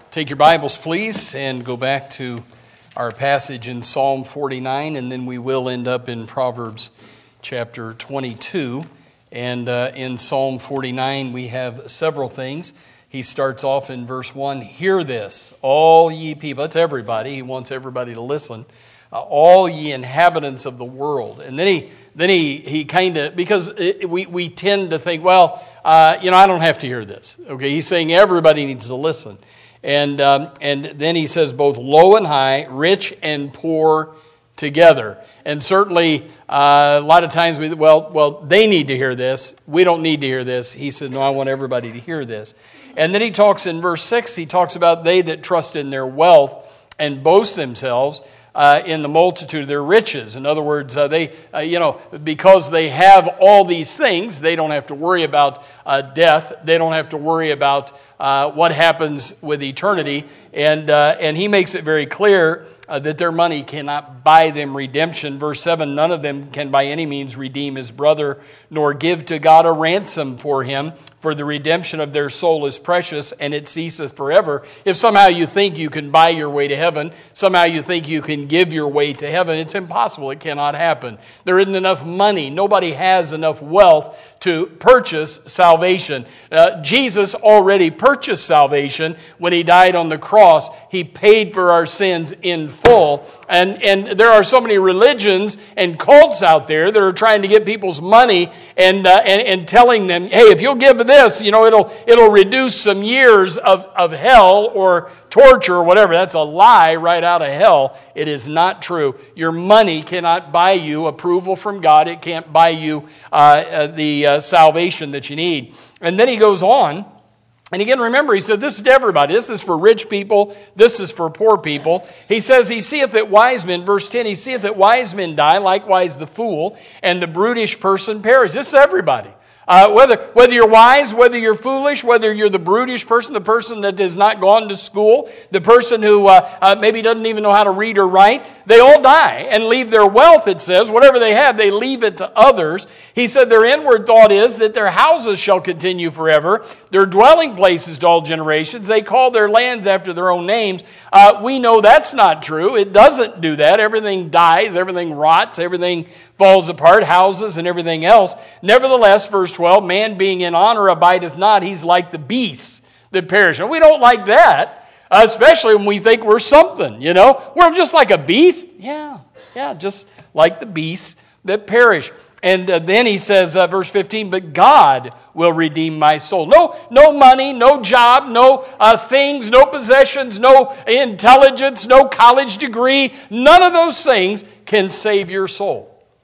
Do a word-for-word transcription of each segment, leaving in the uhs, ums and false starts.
Take your Bibles, please, and go back to our passage in Psalm forty-nine, and then we will end up in Proverbs chapter twenty-two. And uh, in Psalm forty-nine, we have several things. He starts off in verse one, "Hear this, all ye people." That's everybody. He wants everybody to listen. Uh, "all ye inhabitants of the world." And then he then he he kind of, because it, we, we tend to think, well, uh, you know, I don't have to hear this. Okay, he's saying everybody needs to listen. And um, and then he says both low and high, rich and poor together. And certainly uh, a lot of times we, well, well, they need to hear this. We don't need to hear this. He says, no, I want everybody to hear this. And then he talks in verse six, he talks about they that trust in their wealth and boast themselves uh, in the multitude of their riches. In other words, uh, they, uh, you know, because they have all these things, they don't have to worry about uh, death. They don't have to worry about Uh, what happens with eternity, and uh, and he makes it very clear uh, that their money cannot buy them redemption. Verse seven, none of them can by any means redeem his brother, nor give to God a ransom for him, for the redemption of their soul is precious, and it ceaseth forever. If somehow you think you can buy your way to heaven, somehow you think you can give your way to heaven, it's impossible. It cannot happen. There isn't enough money. Nobody has enough wealth to purchase salvation. Uh, Jesus already purchased salvation when he died on the cross. He paid for our sins in full. And, and there are so many religions and cults out there that are trying to get people's money and, uh, and, and telling them, hey, if you'll give this, you know, it'll, it'll reduce some years of, of hell or torture or whatever. That's a lie right out of hell. It is not true. Your money cannot buy you approval from God. It can't buy you uh, uh, the uh, salvation that you need. And then he goes on. And again, remember, he said, this is to everybody. This is for rich people. This is for poor people. He says, he seeth that wise men, verse ten, he seeth that wise men die, likewise the fool, and the brutish person perish. This is everybody. Uh, whether whether you're wise, whether you're foolish, whether you're the brutish person, the person that has not gone to school, the person who uh, uh, maybe doesn't even know how to read or write, they all die and leave their wealth, it says. Whatever they have, they leave it to others. He said their inward thought is that their houses shall continue forever, their dwelling places to all generations. They call their lands after their own names. Uh, we know that's not true. It doesn't do that. Everything dies, everything rots, everything falls apart, houses and everything else. Nevertheless, verse twelve, man being in honor abideth not, he's like the beasts that perish. And we don't like that, especially when we think we're something, you know. We're just like a beast. Yeah, yeah, just like the beasts that perish. And uh, then he says, uh, verse fifteen, but God will redeem my soul. No, no money, no job, no uh, things, no possessions, no intelligence, no college degree. None of those things can save your soul.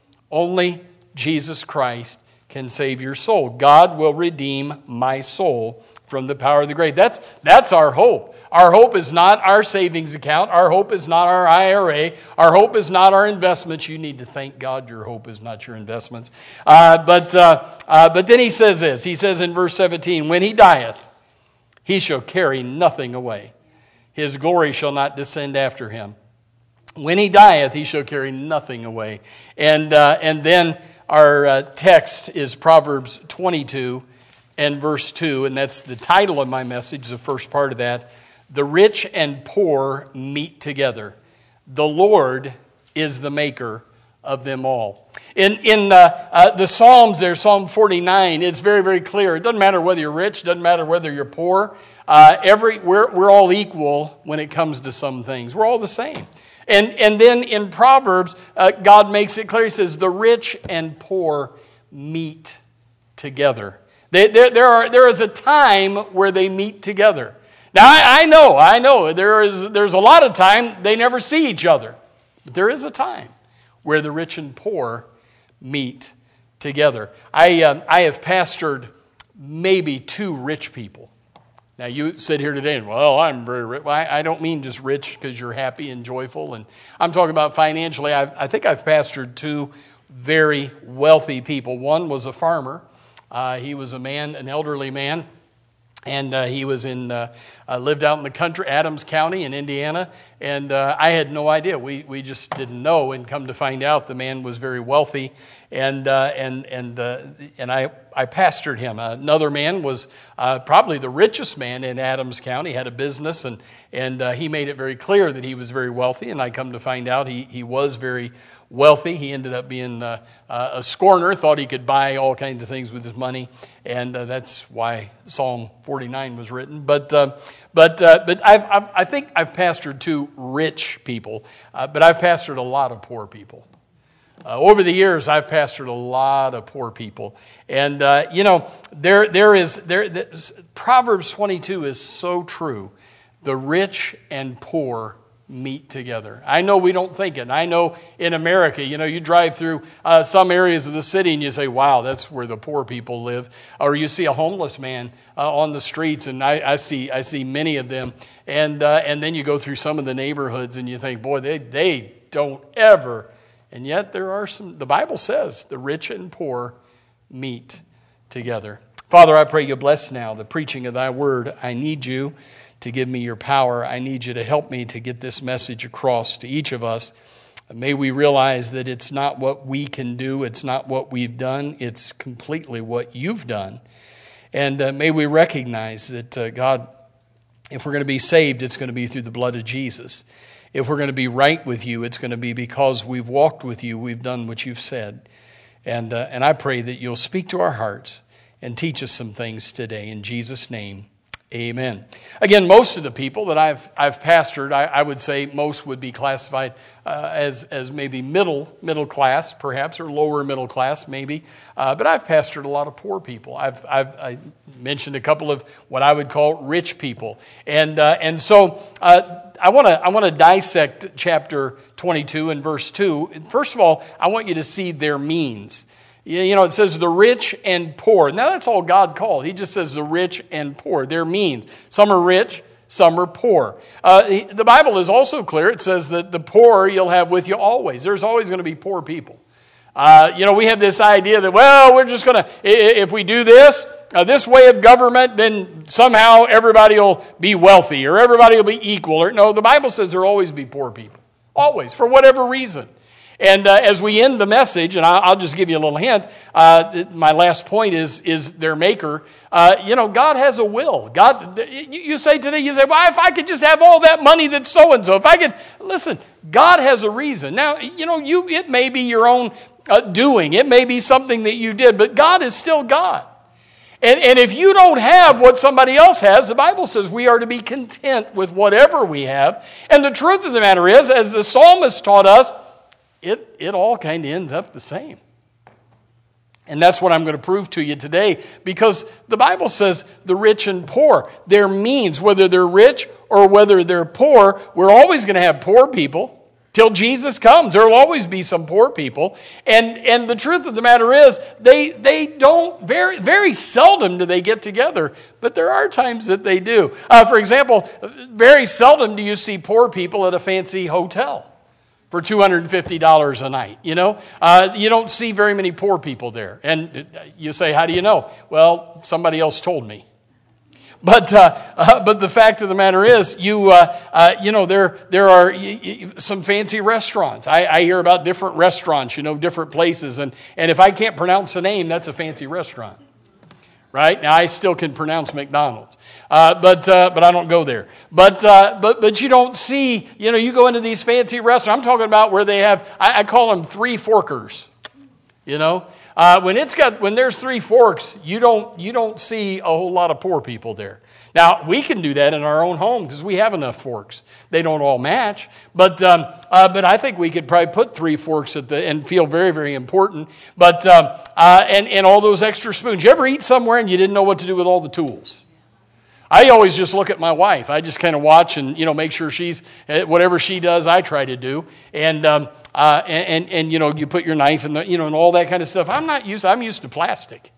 Only Jesus Christ can save your soul. God will redeem my soul from the power of the grave. That's, that's our hope. Our hope is not our savings account. Our hope is not our I R A. Our hope is not our investments. You need to thank God your hope is not your investments. Uh, but, uh, uh, but then he says this. He says in verse seventeen, when he dieth, he shall carry nothing away. His glory shall not descend after him. When he dieth, he shall carry nothing away. And uh, and then our uh, text is Proverbs twenty-two and verse two, and that's the title of my message, the first part of that. The rich and poor meet together. The Lord is the maker of them all. In in uh, uh, the Psalms there, Psalm forty-nine, it's very, very clear. It doesn't matter whether you're rich, doesn't matter whether you're poor. Uh, every we're we're all equal when it comes to some things. We're all the same. And and then in Proverbs, uh, God makes it clear. He says, the rich and poor meet together. They, there, there, are, there is a time where they meet together. Now, I, I know, I know, there is, there's a lot of time they never see each other. But there is a time where the rich and poor meet together. I, uh, I have pastored maybe two rich people. Now, you sit here today and, well, I'm very rich. Well, I, I don't mean just rich because you're happy and joyful. And I'm talking about financially. I've, I think I've pastored two very wealthy people. One was a farmer. Uh, he was a man, an elderly man. And uh, he was in uh, uh, lived out in the country, Adams County in Indiana, and uh, I had no idea. We we just didn't know, and come to find out, the man was very wealthy, and uh, and and uh, and I I pastored him. Another man was uh, probably the richest man in Adams County, had a business, and and uh, he made it very clear that he was very wealthy, and I come to find out he he was very wealthy. He ended up being uh, uh, a scorner, thought he could buy all kinds of things with his money, and uh, that's why Psalm forty-nine was written. But uh, but uh, but I've, I've I think I've pastored two rich people, uh, but I've pastored a lot of poor people. Uh, over the years, I've pastored a lot of poor people, and uh, you know there there is there this, Proverbs twenty-two is so true. The rich and poor meet together. I know we don't think it. I know in America, you know, you drive through uh, some areas of the city and you say, wow, that's where the poor people live. Or you see a homeless man uh, on the streets, and I, I see I see many of them. And uh, and then you go through some of the neighborhoods and you think, boy, they, they don't ever. And yet there are some, the Bible says, the rich and poor meet together. Father, I pray you bless now the preaching of thy word. I need you to give me your power. I need you to help me to get this message across to each of us. May we realize that it's not what we can do, it's not what we've done, it's completely what you've done. And uh, may we recognize that, uh, God, if we're going to be saved, it's going to be through the blood of Jesus. If we're going to be right with you, it's going to be because we've walked with you, we've done what you've said. And, uh, and I pray that you'll speak to our hearts and teach us some things today. In Jesus' name, amen. Again, most of the people that I've I've pastored, I, I would say most would be classified uh, as as maybe middle middle class, perhaps, or lower middle class, maybe. Uh, but I've pastored a lot of poor people. I've I've I mentioned a couple of what I would call rich people, and uh, and so uh, I want to I want to dissect chapter twenty-two and verse two. First of all, I want you to see their means. You know, it says the rich and poor. Now, that's all God called. He just says the rich and poor. Their means. Some are rich, some are poor. Uh, the Bible is also clear. It says that the poor you'll have with you always. There's always going to be poor people. Uh, you know, we have this idea that, well, we're just going to, if we do this, uh, this way of government, then somehow everybody will be wealthy or everybody will be equal. Or, no, the Bible says there will always be poor people. Always, for whatever reason. And uh, as we end the message, and I'll, I'll just give you a little hint, uh, my last point is is their maker. Uh, you know, God has a will. God, you, you say today, you say, well, if I could just have all that money that so-and-so, if I could, listen, God has a reason. Now, you know, you it may be your own uh, doing. It may be something that you did, but God is still God. And, and if you don't have what somebody else has, the Bible says we are to be content with whatever we have. And the truth of the matter is, as the psalmist taught us, It it all kind of ends up the same. And that's what I'm going to prove to you today, because the Bible says the rich and poor, their means, whether they're rich or whether they're poor, we're always going to have poor people. Till Jesus comes, there will always be some poor people. And and the truth of the matter is, they they don't, very very seldom do they get together, but there are times that they do. Uh, for example, very seldom do you see poor people at a fancy hotel for two hundred fifty dollars a night, you know? Uh, you don't see very many poor people there. And you say, how do you know? Well, somebody else told me. But uh, uh, but the fact of the matter is, you uh, uh, you know, there there are y- y- some fancy restaurants. I, I hear about different restaurants, you know, different places. And, and if I can't pronounce the name, that's a fancy restaurant. Right? Now, I still can pronounce McDonald's, uh, but uh, but I don't go there. But uh, but but you don't see, you know, you go into these fancy restaurants. I'm talking about where they have, I, I call them three forkers. You know, uh, when it's got when there's three forks, you don't you don't see a whole lot of poor people there. Now, we can do that in our own home because we have enough forks. They don't all match, but um, uh, but I think we could probably put three forks at the and feel very, very important. But um, uh, and and all those extra spoons. You ever eat somewhere and you didn't know what to do with all the tools? I always just look at my wife. I just kind of watch and, you know, make sure she's whatever she does, I try to do. And um, uh, and, and and you know, you put your knife in the, you know, and all that kind of stuff. I'm not used. I'm used to plastic.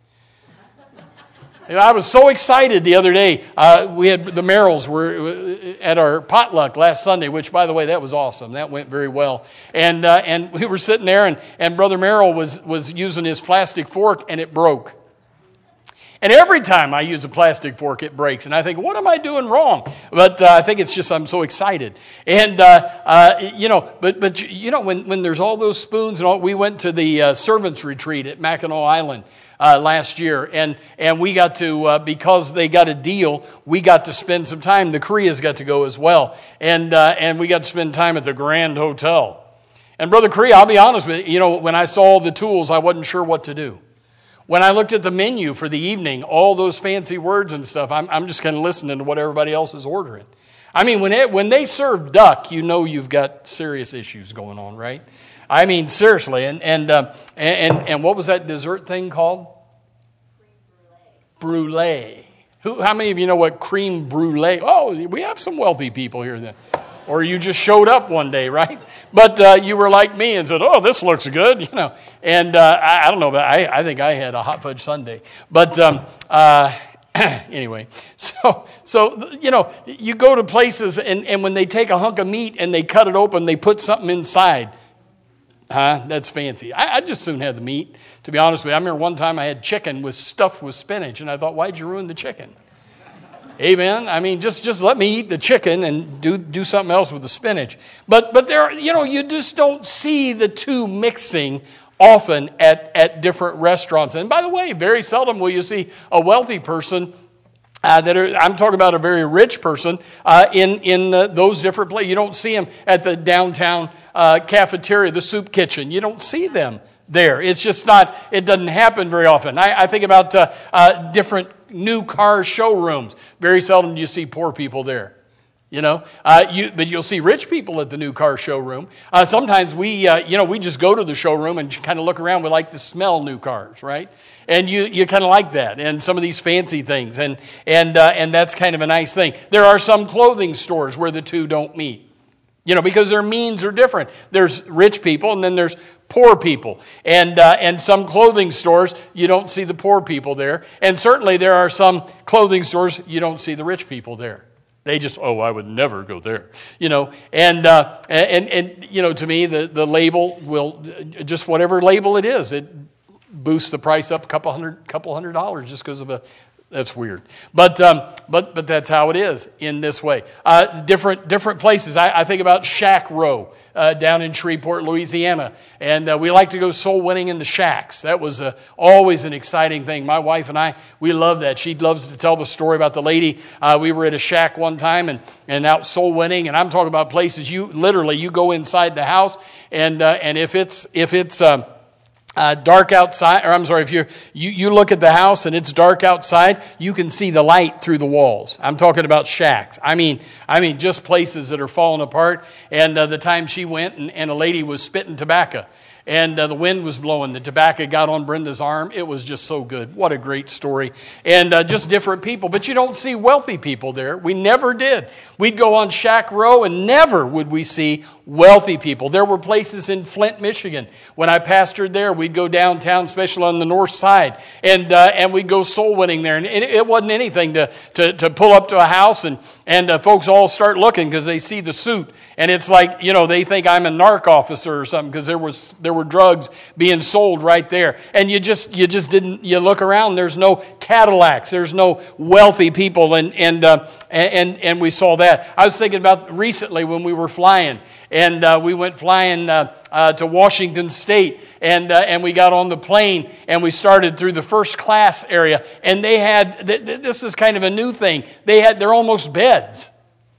I was so excited the other day. Uh, we had the Merrills were at our potluck last Sunday, which, by the way, that was awesome. That went very well. And uh, and we were sitting there, and, and Brother Merrill was was using his plastic fork, and it broke. And every time I use a plastic fork, it breaks. And I think, what am I doing wrong? But uh, I think it's just I'm so excited. And, uh, uh, you know, but, but you know, when, when there's all those spoons and all, we went to the uh, servants retreat at Mackinac Island uh, last year. And, and we got to, uh, because they got a deal, we got to spend some time. The Koreas got to go as well. And, uh, and we got to spend time at the Grand Hotel. And Brother Korea, I'll be honest with you, you know, when I saw all the tools, I wasn't sure what to do. When I looked at the menu for the evening, all those fancy words and stuff, I'm, I'm just kind of listening to what everybody else is ordering. I mean, when it, when they serve duck, you know you've got serious issues going on, right? I mean, seriously. And and uh, and, and what was that dessert thing called? Cream brulee. Brulee. Who? How many of you know what cream brulee? Oh, we have some wealthy people here then. Or you just showed up one day, right? But uh, you were like me and said, oh, this looks good, you know. And uh, I, I don't know, but I, I think I had a hot fudge sundae. But um, uh, anyway, so, so you know, you go to places and, and when they take a hunk of meat and they cut it open, they put something inside. Huh? That's fancy. I, I just soon had the meat, to be honest with you. I remember one time I had chicken with stuffed with spinach, and I thought, why'd you ruin the chicken? Amen. I mean, just, just let me eat the chicken and do, do something else with the spinach. But but there, you know, you just don't see the two mixing often at, at different restaurants. And by the way, very seldom will you see a wealthy person uh, that are, I'm talking about a very rich person uh, in in uh, those different places. You don't see them at the downtown uh, cafeteria, the soup kitchen. You don't see them there. It's just not. It doesn't happen very often. I, I think about uh, uh, different new car showrooms. Very seldom do you see poor people there, you know. Uh, you, but you'll see rich people at the new car showroom. Uh, sometimes we, uh, you know, we just go to the showroom and kind of look around. We like to smell new cars, right? And you, you kind of like that, and some of these fancy things, and and uh, and that's kind of a nice thing. There are some clothing stores where the two don't meet. You know, because their means are different. There's rich people and then there's poor people. And uh, and some clothing stores, you don't see the poor people there. And certainly there are some clothing stores, you don't see the rich people there. They just, oh, I would never go there. You know, and, uh, and, and you know, to me, the, the label will, just whatever label it is, it boosts the price up a couple hundred, couple hundred dollars just because of a, that's weird. But um, but but that's how it is in this way. Uh, different different places. I, I think about Shack Row uh, down in Shreveport, Louisiana. And uh, we like to go soul winning in the shacks. That was uh, always an exciting thing. My wife and I, we love that. She loves to tell the story about the lady. Uh, we were at a shack one time and, and out soul winning. And I'm talking about places you literally, you go inside the house. And uh, and if it's, if it's, um, Uh, dark outside, or I'm sorry, if you're, you you look at the house and it's dark outside, you can see the light through the walls. I'm talking about shacks. I mean, I mean just places that are falling apart. And uh, the time she went and, and a lady was spitting tobacco. And uh, the wind was blowing. The tobacco got on Brenda's arm. It was just so good. What a great story. And uh, just different people. But you don't see wealthy people there. We never did. We'd go on Shack Row and never would we see wealthy people. There were places in Flint, Michigan. When I pastored there, we'd go downtown, especially on the north side. And uh, and we'd go soul winning there. And it, it wasn't anything to, to, to pull up to a house and, and uh, folks all start looking because they see the suit. And it's like, you know, they think I'm a narc officer or something because there was there were drugs being sold right there. And you just you just didn't, you look around, there's no Cadillacs, there's no wealthy people, and and uh, and and we saw that. I was thinking about recently when we were flying, and uh, we went flying uh, uh, to Washington State, and uh, and we got on the plane, and we started through the first class area, and they had, th- th- this is kind of a new thing, they had, they're almost beds.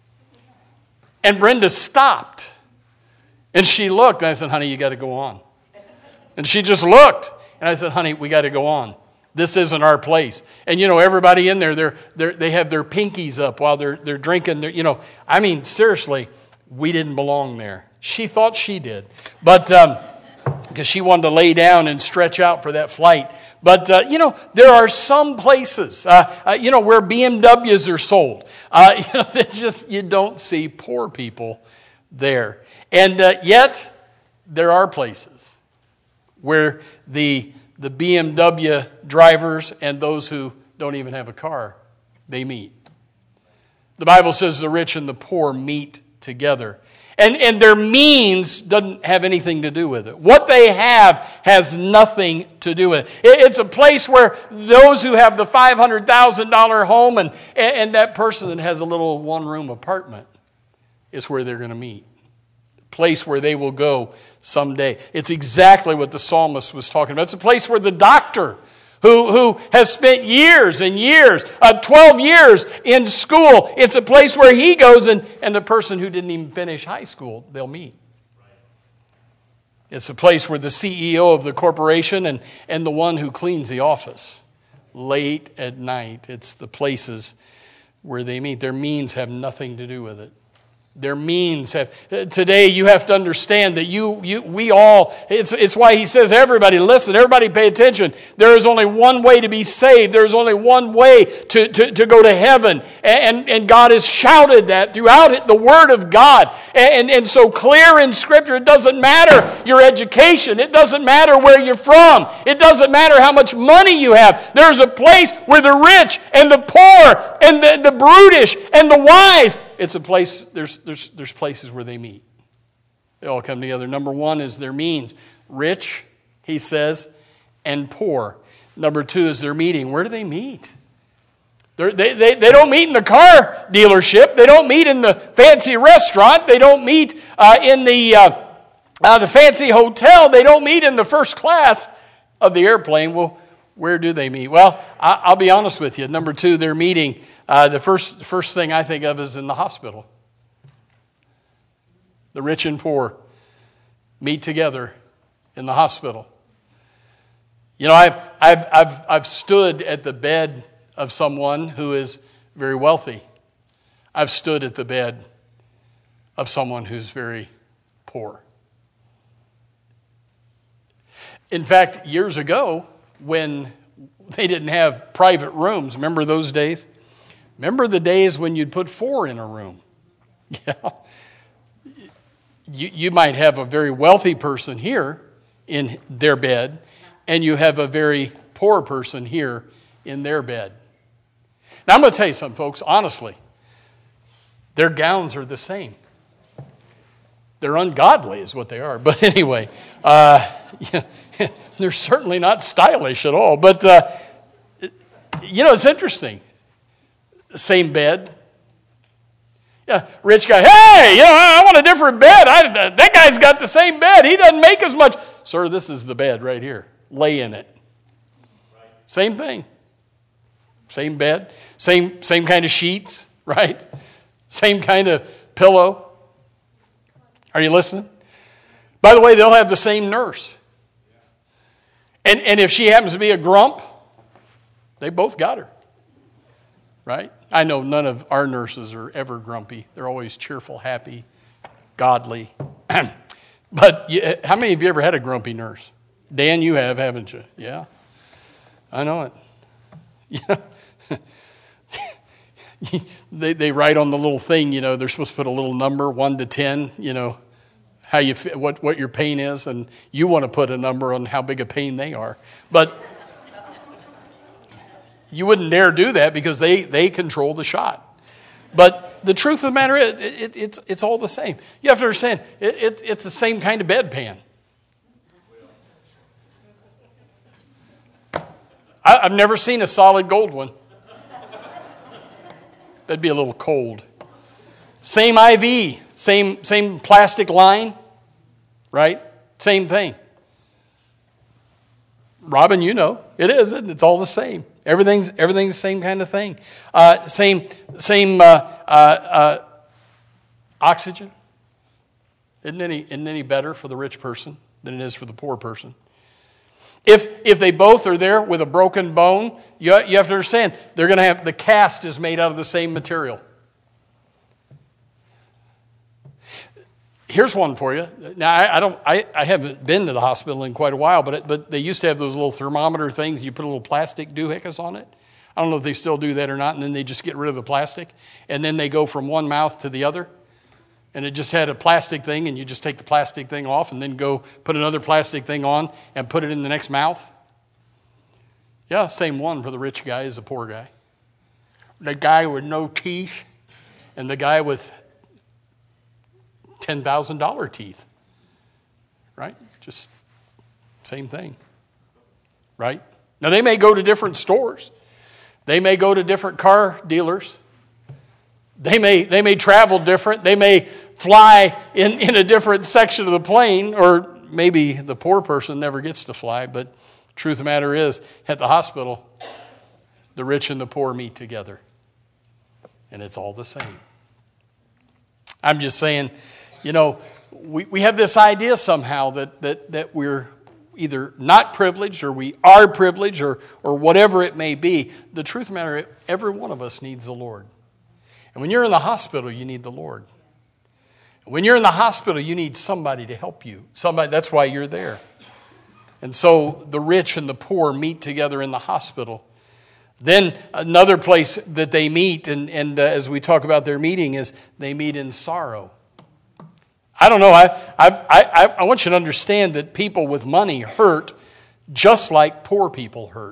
And Brenda stopped, and she looked, and I said, honey, you got to go on. And she just looked, and I said, honey, we got to go on. This isn't our place. And, you know, everybody in there, they're, they're, they have their pinkies up while they're, they're drinking. Their, you know, I mean, seriously, we didn't belong there. She thought she did. But um, because she wanted to lay down and stretch out for that flight. But, uh, you know, there are some places, uh, uh, you know, where B M Ws are sold. Uh, you know, that just, you don't see poor people there. And uh, yet, there are places where the the B M W drivers and those who don't even have a car, they meet. The Bible says the rich and the poor meet together. And, and their means doesn't have anything to do with it. What they have has nothing to do with it. It it's a place where those who have the five hundred thousand dollars home and, and that person that has a little one-room apartment is where they're going to meet. A place where they will go someday. It's exactly what the psalmist was talking about. It's a place where the doctor Who, who has spent years and years, uh, twelve years in school. It's a place where he goes and, and the person who didn't even finish high school, they'll meet. It's a place where the C E O of the corporation and, and the one who cleans the office late at night. It's the places where they meet. Their means have nothing to do with it. Their means have, today you have to understand that you, you, we all, it's, it's why he says, everybody listen, everybody pay attention. There is only one way to be saved. There is only one way to, to, to go to heaven. And, and God has shouted that throughout it, the Word of God. And, and so clear in Scripture, it doesn't matter your education. It doesn't matter where you're from. It doesn't matter how much money you have. There's a place where the rich and the poor and the, the brutish and the wise, it's a place, there's There's, there's places where they meet. They all come together. Number one is their means. Rich, he says, and poor. Number two is their meeting. Where do they meet? They're, they, they, they don't meet in the car dealership. They don't meet in the fancy restaurant. They don't meet uh, in the, uh, uh, the fancy hotel. They don't meet in the first class of the airplane. Well, where do they meet? Well, I, I'll be honest with you. Number two, their meeting. Uh, the first, first thing I think of is in the hospital. The rich and poor meet together in the hospital. You know, I've, I've, I've, I've stood at the bed of someone who is very wealthy. I've stood at the bed of someone who's very poor. In fact, years ago, when they didn't have private rooms, remember those days? Remember the days when you'd put four in a room? Yeah. You, you might have a very wealthy person here in their bed, and you have a very poor person here in their bed. Now, I'm going to tell you something, folks, honestly. Their gowns are the same. They're ungodly is what they are. But anyway, uh, yeah, they're certainly not stylish at all. But, uh, you know, it's interesting. Same bed. Yeah, rich guy, hey, you know, I want a different bed. I, that guy's got the same bed. He doesn't make as much. Sir, this is the bed right here. Lay in it. Right. Same thing. Same bed. Same, same kind of sheets, right? Same kind of pillow. Are you listening? By the way, they'll have the same nurse. And, and if she happens to be a grump, they both got her. Right? I know none of our nurses are ever grumpy. They're always cheerful, happy, godly. But you, how many of you ever had a grumpy nurse? Dan, you have, haven't you? Yeah. I know it. Yeah. they, they write on the little thing, you know, they're supposed to put a little number, one to ten, you know, how you what, what your pain is, and you want to put a number on how big a pain they are. But you wouldn't dare do that because they, they control the shot. But the truth of the matter is, it, it, it's, it's all the same. You have to understand, it, it, it's the same kind of bedpan. I, I've never seen a solid gold one. That'd be a little cold. Same I V, same, same plastic line, right? Same thing. Robin, you know, it is, isn't it? It's all the same. Everything's everything's the same kind of thing. Uh, same same uh, uh, uh, oxygen. Isn't any isn't any better for the rich person than it is for the poor person? If if they both are there with a broken bone, you you have to understand they're going to have the cast is made out of the same material. Here's one for you. Now, I, I don't. I, I haven't been to the hospital in quite a while, but it, but they used to have those little thermometer things. You put a little plastic doohickeys on it. I don't know if they still do that or not, and then they just get rid of the plastic, and then they go from one mouth to the other, and it just had a plastic thing, and you just take the plastic thing off, and then go put another plastic thing on and put it in the next mouth. Yeah, same one for the rich guy as the poor guy. The guy with no teeth, and the guy with ten thousand dollars teeth. Right? Just same thing. Right? Now, they may go to different stores. They may go to different car dealers. They may, they may travel different. They may fly in, in a different section of the plane, or maybe the poor person never gets to fly, but truth of the matter is, at the hospital, the rich and the poor meet together. And it's all the same. I'm just saying, you know, we, we have this idea somehow that, that, that we're either not privileged or we are privileged or, or whatever it may be. The truth of the matter is, every one of us needs the Lord. And when you're in the hospital, you need the Lord. When you're in the hospital, you need somebody to help you. Somebody, that's why you're there. And so the rich and the poor meet together in the hospital. Then another place that they meet, and, and uh, as we talk about their meeting, is they meet in sorrow. I don't know, I, I, I, I want you to understand that people with money hurt just like poor people hurt.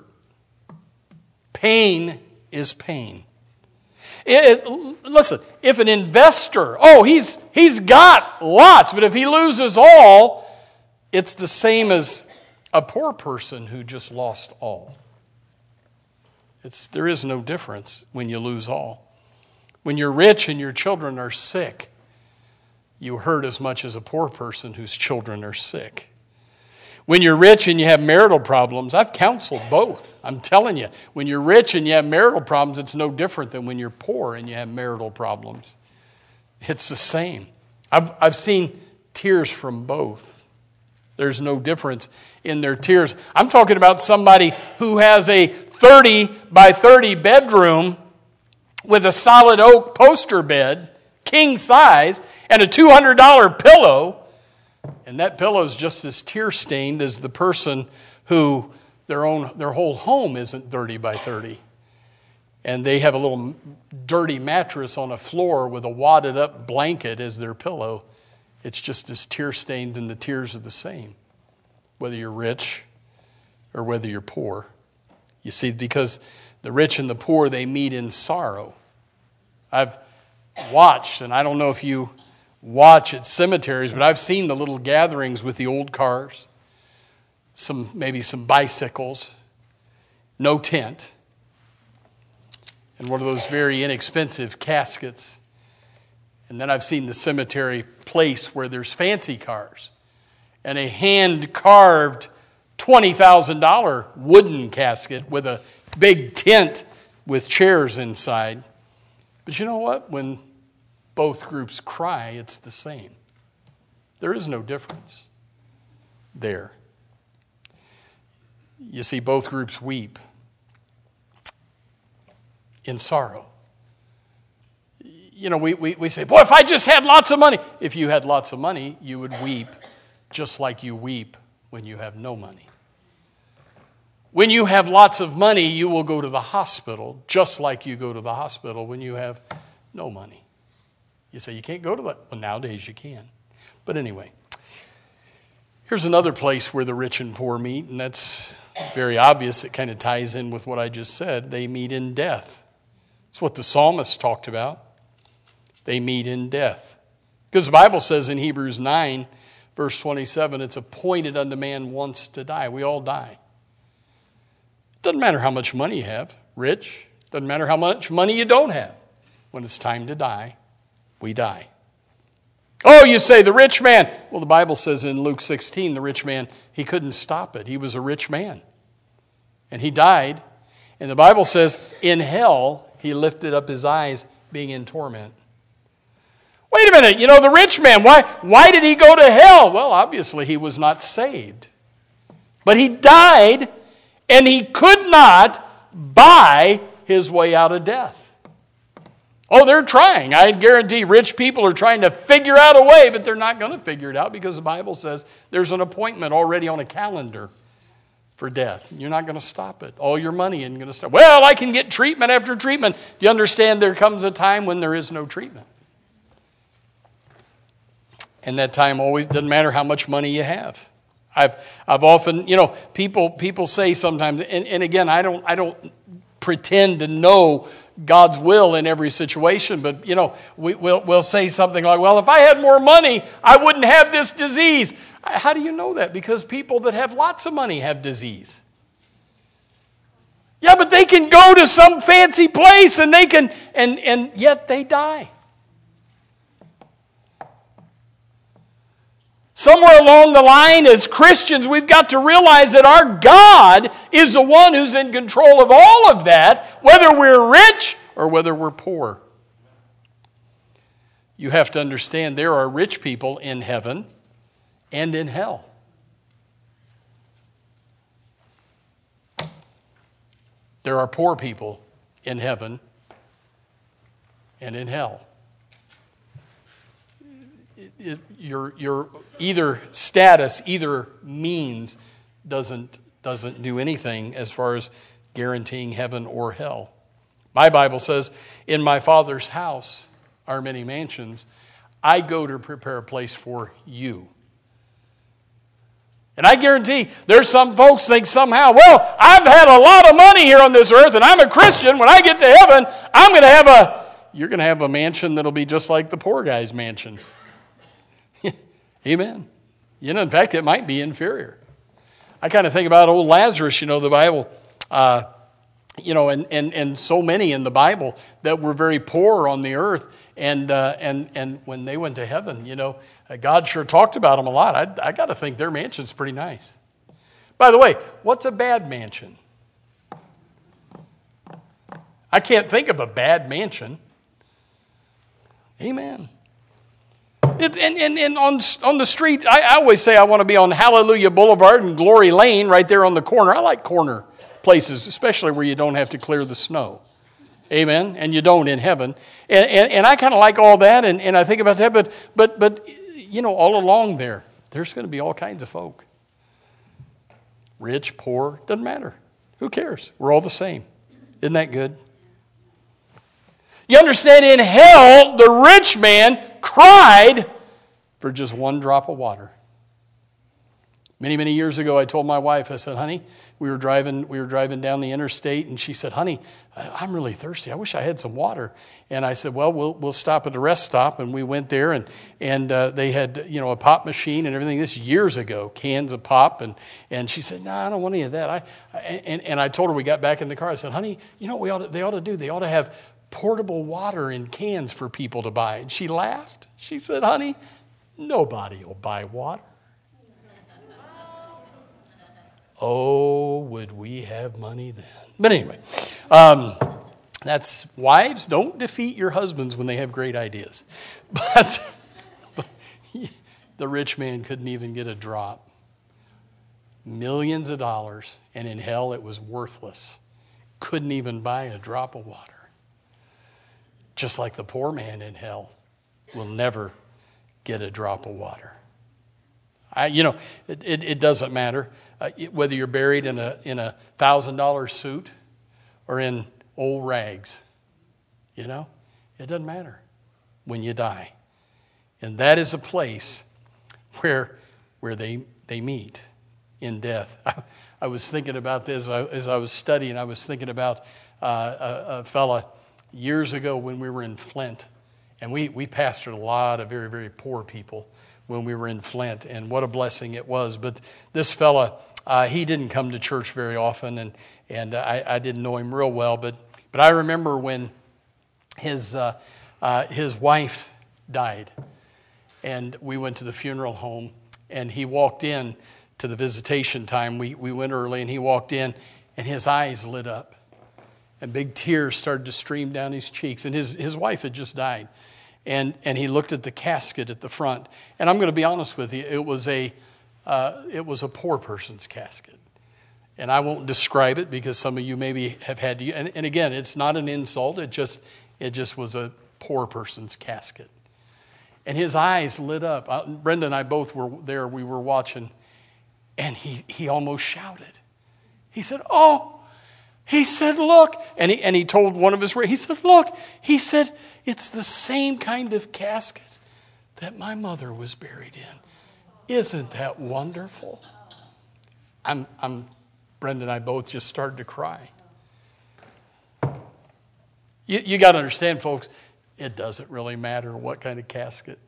Pain is pain. It, it, listen, if an investor, oh, he's he's got lots, but if he loses all, it's the same as a poor person who just lost all. It's, there is no difference when you lose all. When you're rich and your children are sick, you hurt as much as a poor person whose children are sick. When you're rich and you have marital problems, I've counseled both. I'm telling you, when you're rich and you have marital problems, it's no different than when you're poor and you have marital problems. It's the same. I've, I've seen tears from both. There's no difference in their tears. I'm talking about somebody who has a thirty by thirty bedroom with a solid oak poster bed, king size, and a two hundred dollars pillow. And that pillow is just as tear-stained as the person who their own their whole home isn't thirty by thirty. And they have a little dirty mattress on a floor with a wadded-up blanket as their pillow. It's just as tear-stained, and the tears are the same, whether you're rich or whether you're poor. You see, because the rich and the poor, they meet in sorrow. I've watched, and I don't know if you watch at cemeteries, but I've seen the little gatherings with the old cars, some maybe some bicycles, no tent, and one of those very inexpensive caskets. And then I've seen the cemetery place where there's fancy cars and a hand-carved twenty thousand dollars wooden casket with a big tent with chairs inside. But you know what? When both groups cry, it's the same. There is no difference there. You see, both groups weep in sorrow. You know, we, we, we say, boy, if I just had lots of money. If you had lots of money, you would weep just like you weep when you have no money. When you have lots of money, you will go to the hospital just like you go to the hospital when you have no money. You say, you can't go to that. Well, nowadays you can. But anyway, here's another place where the rich and poor meet, and that's very obvious. It kind of ties in with what I just said. They meet in death. It's what the psalmist talked about. They meet in death. Because the Bible says in Hebrews nine, verse twenty-seven, it's appointed unto man once to die. We all die. It doesn't matter how much money you have, rich. Doesn't matter how much money you don't have. When it's time to die, we die. Oh, you say the rich man. Well, the Bible says in Luke sixteen, the rich man, he couldn't stop it. He was a rich man. And he died. And the Bible says in hell, he lifted up his eyes being in torment. Wait a minute, you know, the rich man, why, why did he go to hell? Well, obviously he was not saved. But he died, and he could not buy his way out of death. Oh, they're trying. I guarantee rich people are trying to figure out a way, but they're not going to figure it out because the Bible says there's an appointment already on a calendar for death. You're not going to stop it. All your money isn't going to stop. Well, I can get treatment after treatment. Do you understand there comes a time when there is no treatment? And that time always doesn't matter how much money you have. I've I've often, you know, people people say sometimes, and, and again, I don't I don't pretend to know God's will in every situation. But, you know, we, we'll, we'll say something like, well, if I had more money, I wouldn't have this disease. How do you know that? Because people that have lots of money have disease. Yeah, but they can go to some fancy place and they can, and, and yet they die. Somewhere along the line, as Christians, we've got to realize that our God is the one who's in control of all of that, whether we're rich or whether we're poor. You have to understand there are rich people in heaven and in hell. There are poor people in heaven and in hell. It, it, your, your either status, either means doesn't, doesn't do anything as far as guaranteeing heaven or hell. My Bible says, in my Father's house are many mansions. I go to prepare a place for you. And I guarantee there's some folks think somehow, well, I've had a lot of money here on this earth and I'm a Christian. When I get to heaven, I'm going to have a, you're going to have a mansion that'll be just like the poor guy's mansion. Amen. You know, in fact, it might be inferior. I kind of think about old Lazarus, you know, the Bible, uh, you know, and, and, and so many in the Bible that were very poor on the earth. And, uh, and, and when they went to heaven, you know, God sure talked about them a lot. I, I got to think their mansion's pretty nice. By the way, what's a bad mansion? I can't think of a bad mansion. Amen. It, and and, and on, on the street, I, I always say I want to be on Hallelujah Boulevard and Glory Lane right there on the corner. I like corner places, especially where you don't have to clear the snow. Amen. And you don't in heaven. And, and, and I kind of like all that, and, and I think about that, but but but you know, all along there, there's going to be all kinds of folk. Rich, poor, doesn't matter. Who cares? We're all the same. Isn't that good? You understand, in hell, the rich man cried for just one drop of water. Many, many years ago, I told my wife, I said, honey, we were driving we were driving down the interstate, and she said, honey, I'm really thirsty. I wish I had some water. And I said, well, we'll we'll stop at the rest stop. And we went there, and and uh, they had, you know, a pop machine and everything. This years ago, cans of pop. And and she said, no, I don't want any of that. I, I and, and I told her, we got back in the car, I said, honey, you know what we ought to, they ought to do? They ought to have portable water in cans for people to buy. And she laughed. She said, honey, nobody will buy water. Oh, would we have money then? But anyway, um, that's wives, don't defeat your husbands when they have great ideas. But, but the rich man couldn't even get a drop. Millions of dollars, and in hell it was worthless. Couldn't even buy a drop of water. Just like the poor man in hell will never get a drop of water. I, you know, it, it, it doesn't matter uh, it, whether you're buried in a in a thousand dollar suit or in old rags. You know, it doesn't matter when you die, and that is a place where where they they meet in death. I, I was thinking about this I, as I was studying. I was thinking about uh, a, a fella years ago when we were in Flint, and we we pastored a lot of very very poor people when we were in Flint, and what a blessing it was. But this fella, uh, he didn't come to church very often, and and I, I didn't know him real well. But but I remember when his uh, uh, his wife died, and we went to the funeral home, and he walked in to the visitation time. We we went early, and he walked in, and his eyes lit up, and big tears started to stream down his cheeks, and his his wife had just died. And and he looked at the casket at the front. And I'm going to be honest with you, it was a uh, it was a poor person's casket. And I won't describe it because some of you maybe have had to. And, and again, it's not an insult. It just it just was a poor person's casket. And his eyes lit up. Uh, Brenda and I both were there. We were watching, and he he almost shouted. He said, "Oh!" He said, "Look!" And he and he told one of his. He said, "Look!" He said, "It's the same kind of casket that my mother was buried in. Isn't that wonderful?" I'm, I'm, Brenda and I both just started to cry. You, you got to understand, folks, it doesn't really matter what kind of casket.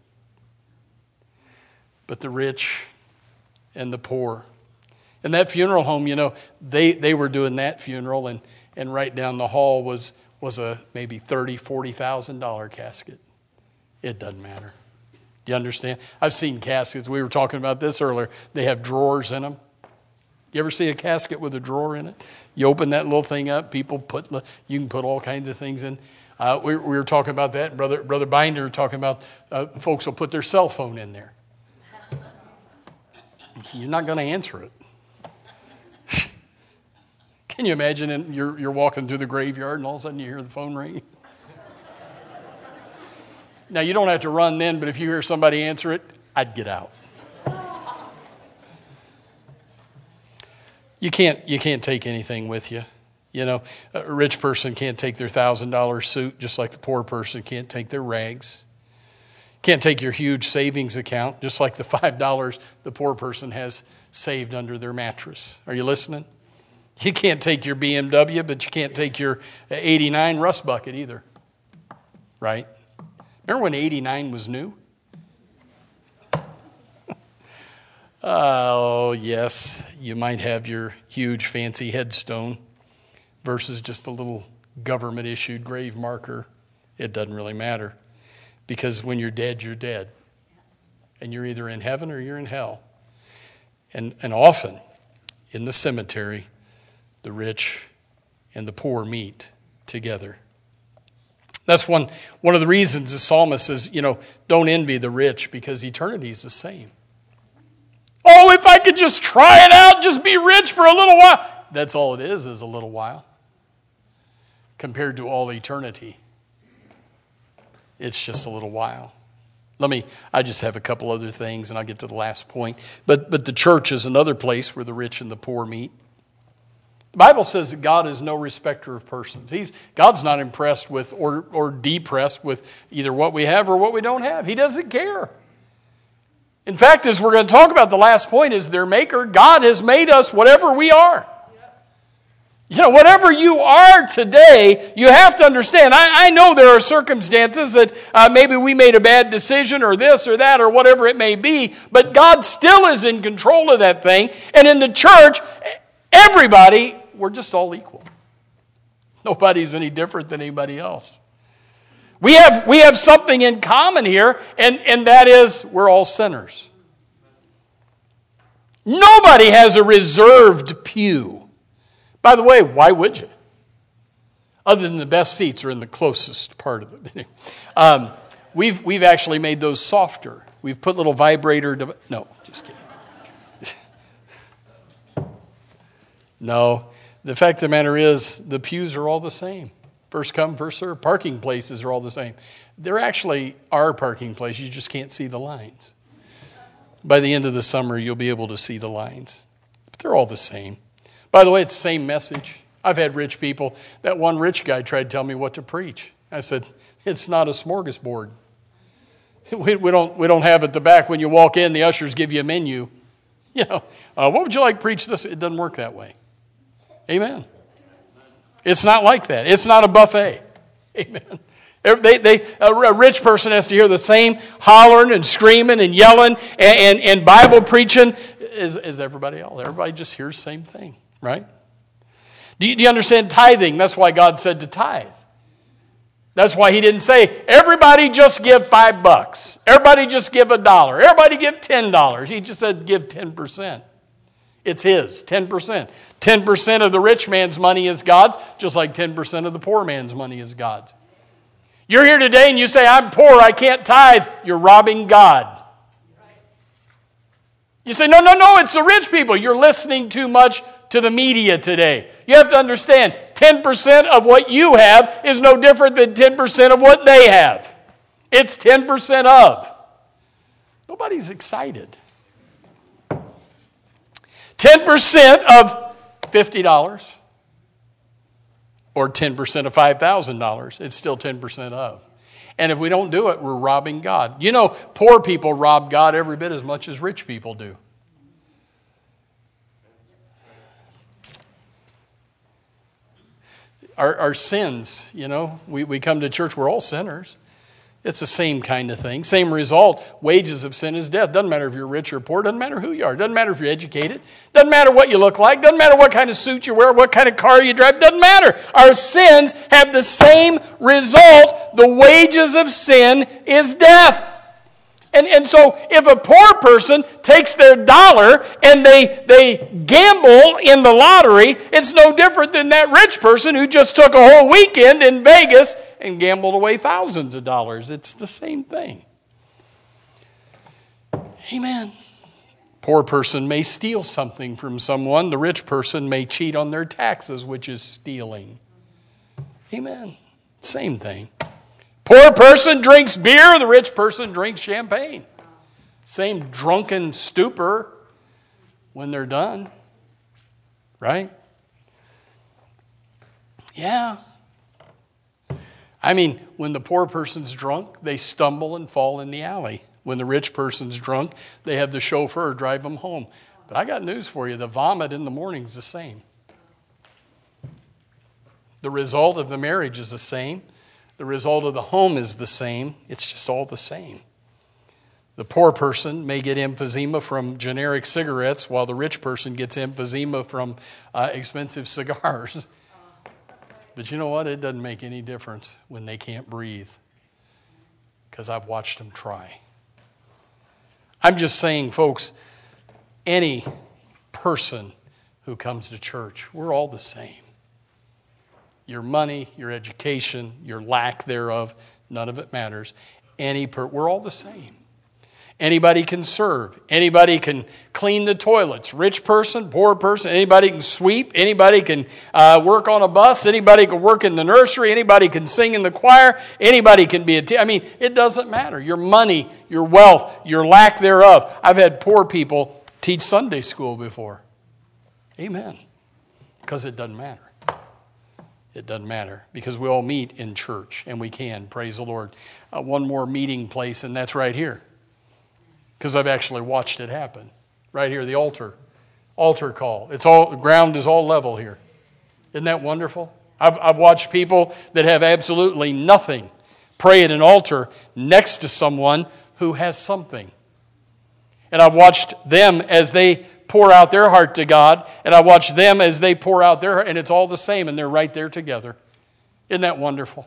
But the rich and the poor. In that funeral home, you know, they, they were doing that funeral, and, and right down the hall was, was a maybe thirty thousand dollars, forty thousand dollars casket. It doesn't matter. Do you understand? I've seen caskets. We were talking about this earlier. They have drawers in them. You ever see a casket with a drawer in it? You open that little thing up, people put, you can put all kinds of things in. Uh, we, we were talking about that. Brother Brother Binder talking about uh, folks will put their cell phone in there. You're not going to answer it. Can you imagine it, you're, you're walking through the graveyard and all of a sudden you hear the phone ring? Now, you don't have to run then, but if you hear somebody answer it, I'd get out. You can't, you can't take anything with you. You know, a rich person can't take their one thousand dollars suit, just like the poor person can't take their rags. Can't take your huge savings account, just like the five dollars the poor person has saved under their mattress. Are you listening? You can't take your B M W, but you can't take your eighty-nine rust bucket either. Right? Remember when eighty-nine was new? Oh, yes. You might have your huge fancy headstone versus just a little government-issued grave marker. It doesn't really matter. Because when you're dead, you're dead. And you're either in heaven or you're in hell. And, and often, in the cemetery, the rich and the poor meet together. That's one, one of the reasons the psalmist says, you know, don't envy the rich, because eternity is the same. Oh, if I could just try it out, just be rich for a little while. That's all it is, is a little while. Compared to all eternity. It's just a little while. Let me, I just have a couple other things and I'll get to the last point. But, but the church is another place where the rich and the poor meet. The Bible says that God is no respecter of persons. He's, God's not impressed with or, or depressed with either what we have or what we don't have. He doesn't care. In fact, as we're going to talk about, the last point is their maker. God has made us whatever we are. You know, whatever you are today, you have to understand. I, I know there are circumstances that uh, maybe we made a bad decision or this or that or whatever it may be, but God still is in control of that thing. And in the church, everybody, we're just all equal. Nobody's any different than anybody else. We have, we have something in common here, and, and that is we're all sinners. Nobody has a reserved pew. By the way, why would you? Other than the best seats are in the closest part of it. um, we've, we've actually made those softer. We've put little vibrator... Dev- no, just kidding. No, the fact of the matter is the pews are all the same. First come, first serve. Parking places are all the same. There actually are parking places. You just can't see the lines. By the end of the summer, you'll be able to see the lines. But they're all the same. By the way, it's the same message. I've had rich people. That one rich guy tried to tell me what to preach. I said, it's not a smorgasbord. We, we don't we don't have at the back when you walk in, the ushers give you a menu. You know, uh, what would you like to preach this? It doesn't work that way. Amen. It's not like that. It's not a buffet. Amen. They, they, a rich person has to hear the same hollering and screaming and yelling and, and, and Bible preaching as, as everybody else. Everybody just hears the same thing, right? Do you, do you understand tithing? That's why God said to tithe. That's why he didn't say, everybody just give five bucks. Everybody just give a dollar. Everybody give ten dollars. He just said give ten percent. It's his, ten percent. ten percent of the rich man's money is God's, just like ten percent of the poor man's money is God's. You're here today and you say, I'm poor, I can't tithe. You're robbing God. You say, no, no, no, it's the rich people. You're listening too much to the media today. You have to understand, ten percent of what you have is no different than ten percent of what they have. It's ten percent of. Nobody's excited. ten percent of fifty dollars or ten percent of five thousand dollars, it's still ten percent of. And if we don't do it, we're robbing God. You know, poor people rob God every bit as much as rich people do. our, our sins, you know, we, we come to church, we're all sinners. It's the same kind of thing. Same result. Wages of sin is death. Doesn't matter if you're rich or poor. Doesn't matter who you are. Doesn't matter if you're educated. Doesn't matter what you look like. Doesn't matter what kind of suit you wear, what kind of car you drive. Doesn't matter. Our sins have the same result. The wages of sin is death. And, and so if a poor person takes their dollar and they, they gamble in the lottery, it's no different than that rich person who just took a whole weekend in Vegas and gambled away thousands of dollars. It's the same thing. Amen. Poor person may steal something from someone. The rich person may cheat on their taxes, which is stealing. Amen. Same thing. Poor person drinks beer, the rich person drinks champagne. Same drunken stupor when they're done. Right? Yeah. I mean, when the poor person's drunk, they stumble and fall in the alley. When the rich person's drunk, they have the chauffeur drive them home. But I got news for you. The vomit in the morning is the same. The result of the marriage is the same. The result of the home is the same. It's just all the same. The poor person may get emphysema from generic cigarettes, while the rich person gets emphysema from uh, expensive cigars. But you know what? It doesn't make any difference when they can't breathe, because I've watched them try. I'm just saying, folks, any person who comes to church, we're all the same. Your money, your education, your lack thereof, none of it matters. Any per- we're all the same. Anybody can serve. Anybody can clean the toilets. Rich person, poor person. Anybody can sweep. Anybody can uh, work on a bus. Anybody can work in the nursery. Anybody can sing in the choir. Anybody can be a te- I mean, it doesn't matter. Your money, your wealth, your lack thereof. I've had poor people teach Sunday school before. Amen. Because it doesn't matter. It doesn't matter, because we all meet in church, and we can, praise the Lord. Uh, one more meeting place, and that's right here, because I've actually watched it happen. Right here, the altar, altar call. It's all, the ground is all level here. Isn't that wonderful? I've, I've watched people that have absolutely nothing pray at an altar next to someone who has something. And I've watched them as they pour out their heart to God, and I watch them as they pour out their heart, and it's all the same, and they're right there together. Isn't that wonderful?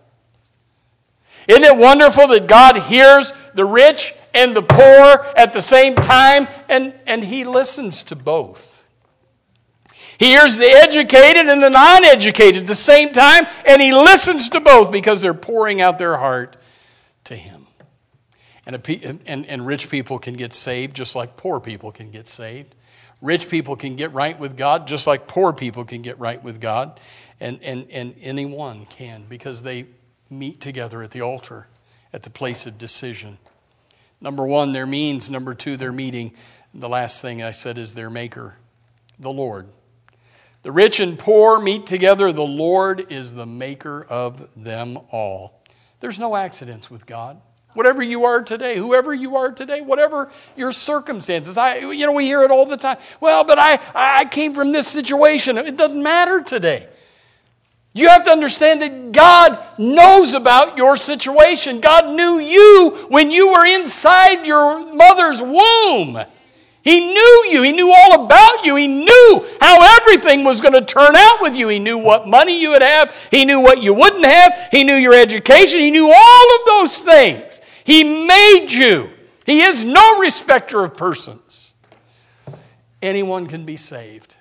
Isn't it wonderful that God hears the rich and the poor at the same time, and, and He listens to both? He hears the educated and the non-educated at the same time, and He listens to both because they're pouring out their heart to Him. And, a, and, and rich people can get saved just like poor people can get saved. Rich people can get right with God just like poor people can get right with God. And, and, and anyone can, because they meet together at the altar, at the place of decision. Number one, their means. Number two, their meeting. The last thing I said is their maker, the Lord. The rich and poor meet together. The Lord is the maker of them all. There's no accidents with God. Whatever you are today, whoever you are today, whatever your circumstances. I, you know, we hear it all the time. Well, but I, I came from this situation. It doesn't matter today. You have to understand that God knows about your situation. God knew you when you were inside your mother's womb. He knew you. He knew all about you. He knew how everything was going to turn out with you. He knew what money you would have. He knew what you wouldn't have. He knew your education. He knew all of those things. He made you. He is no respecter of persons. Anyone can be saved.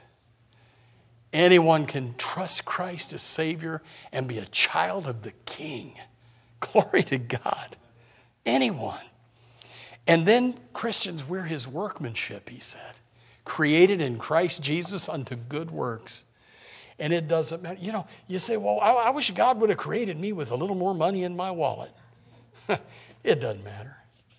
Anyone can trust Christ as Savior and be a child of the King. Glory to God. Anyone. And then, Christians, we're His workmanship, He said. Created in Christ Jesus unto good works. And it doesn't matter. You know, you say, well, I, I wish God would have created me with a little more money in my wallet. It doesn't matter.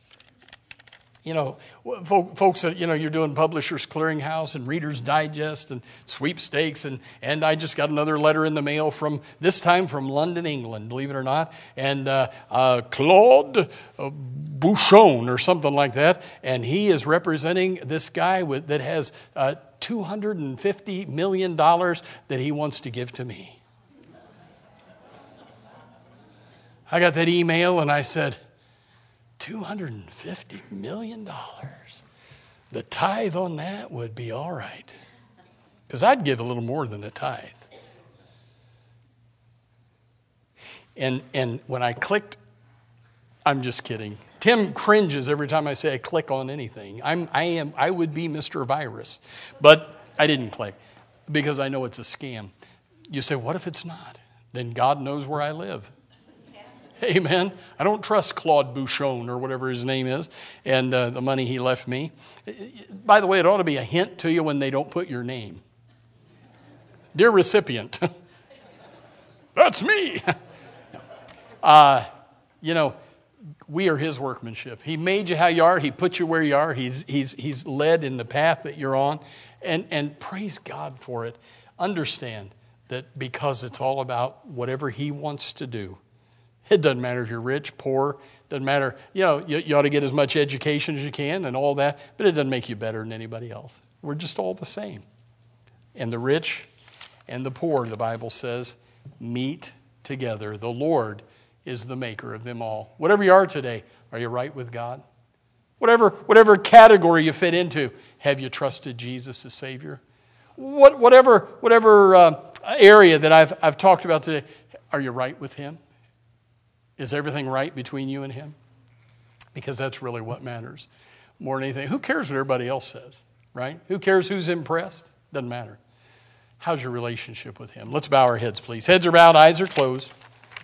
You know, folks that, you know, you're doing Publishers Clearinghouse and Reader's Digest and sweepstakes, and, and I just got another letter in the mail from, this time from London, England, believe it or not, and uh, uh, Claude Bouchon or something like that, and he is representing this guy with, that has uh, two hundred fifty million dollars that he wants to give to me. I got that email and I said, two hundred fifty million dollars. The tithe on that would be all right. Because I'd give a little more than a tithe. And and when I clicked, I'm just kidding. Tim cringes every time I say I click on anything. I'm I am I would be Mister Virus. But I didn't click because I know it's a scam. You say, what if it's not? Then God knows where I live. Amen. I don't trust Claude Bouchon or whatever his name is and uh, the money he left me. By the way, it ought to be a hint to you when they don't put your name. Dear recipient, that's me. uh, you know, we are his workmanship. He made you how you are. He put you where you are. He's, he's, he's led in the path that you're on. And, and praise God for it. Understand that because it's all about whatever he wants to do. It doesn't matter if you're rich, poor, doesn't matter. You know, you, you ought to get as much education as you can and all that, but it doesn't make you better than anybody else. We're just all the same. And the rich and the poor, the Bible says, meet together. The Lord is the maker of them all. Whatever you are today, are you right with God? Whatever, whatever category you fit into, have you trusted Jesus as Savior? What, whatever whatever uh, area that I've, I've talked about today, are you right with Him? Is everything right between you and Him? Because that's really what matters more than anything. Who cares what everybody else says, right? Who cares who's impressed? Doesn't matter. How's your relationship with Him? Let's bow our heads, please. Heads are bowed, eyes are closed.